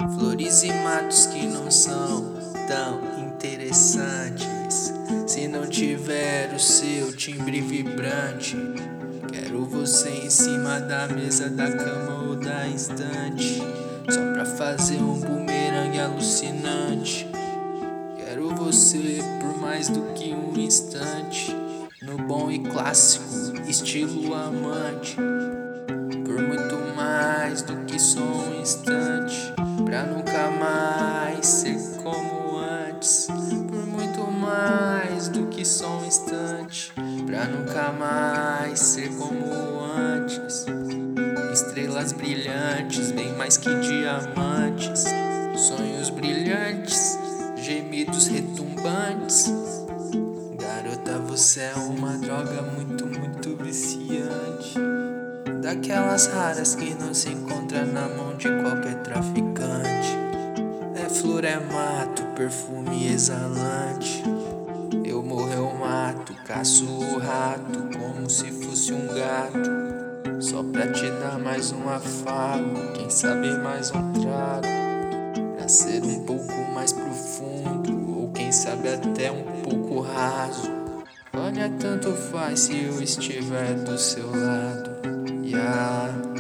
Flores e matos que não são tão interessantes se não tiver o seu timbre vibrante. Quero você em cima da mesa, da cama ou da estante, só pra fazer um bumerangue alucinante. Quero você por mais do que um instante, no bom e clássico estilo amante. Por muito mais do que só um instante, pra nunca mais ser como antes. Por muito mais do que só um instante, pra nunca mais ser como antes. Estrelas brilhantes, bem mais que diamantes. Sonhos brilhantes, gemidos retumbantes. Garota, você é uma droga muito, muito viciante, daquelas raras que não se encontra na mão de qualquer traficante. É flor, é mato, perfume exalante. Eu morro, eu mato, caço o rato como se fosse um gato, só pra te dar mais um afago, quem sabe mais um trago, pra ser um pouco mais profundo, ou quem sabe até um pouco raso. Olha, tanto faz se eu estiver do seu lado. Yeah.